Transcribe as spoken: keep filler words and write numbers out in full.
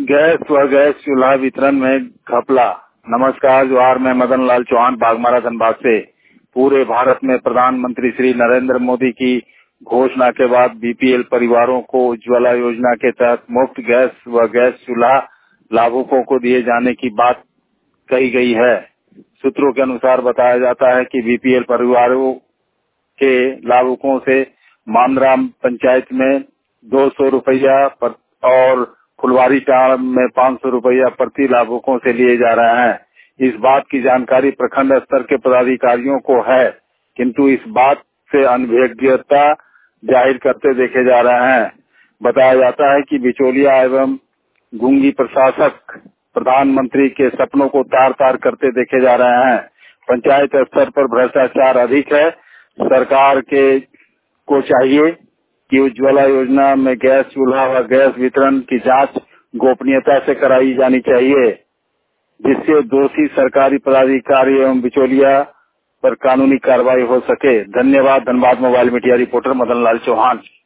Gas व gas चूल्हा वितरण में घपला। नमस्कार, जोहार। मैं मदन लाल चौहान बागमारा धनबाद से। पूरे भारत में प्रधानमंत्री श्री नरेंद्र मोदी की घोषणा के बाद बीपीएल परिवारों को उज्ज्वला योजना के तहत मुफ्त गैस व गैस चूल्हा लाभुकों को दिए जाने की बात कही गई है। सूत्रों के अनुसार बताया जाता है कि बीपीएल परिवारों के लाभुकों से मामराम पंचायत में दो सौ रुपया और फुलवारी टाड़ में पाँच सौ रुपया प्रति लाभुकों से लिए जा रहे हैं। इस बात की जानकारी प्रखंड स्तर के पदाधिकारियों को है, किंतु इस बात से अनभिज्ञता जाहिर करते देखे जा रहे हैं। बताया जाता है कि बिचौलिया एवं गूंगी प्रशासक प्रधानमंत्री के सपनों को तार तार करते देखे जा रहे हैं। पंचायत स्तर पर भ्रष्टाचार अधिक है। सरकार के को चाहिए कि उज्ज्वला योजना में गैस चूल्हा व गैस वितरण की जांच गोपनीयता से कराई जानी चाहिए, जिससे दोषी सरकारी पदाधिकारी एवं बिचौलिया पर कानूनी कार्रवाई हो सके। धन्यवाद। Dhanbad mobile media reporter Madan Lal Chauhan.